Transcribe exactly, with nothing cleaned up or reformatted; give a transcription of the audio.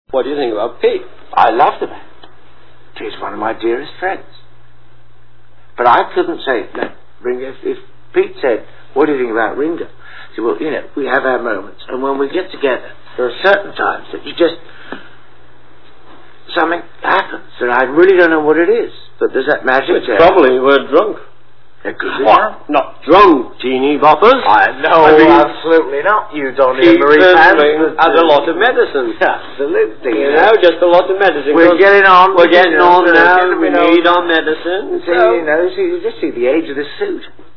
What do you think about Pete? I love the man. He's one of my dearest friends. But I couldn't say, no, Ringo, if, if Pete said, what do you think about Ringo? I said, well, you know, we have our moments, and when we get together, there are certain times that you just, something happens, and I really don't know what it is, but there's that magic It's there. probably we're drunk. It could be. What? Not drunk, teeny boppers. I know, I mean, absolutely not. You don't Pete even Marie certainly has a lot of medicine. Absolutely. You know, just a lot of medicine. We're getting on. We're getting on now. Getting We on. need our medicine. See, So. you know, see, you just see the age of the suit.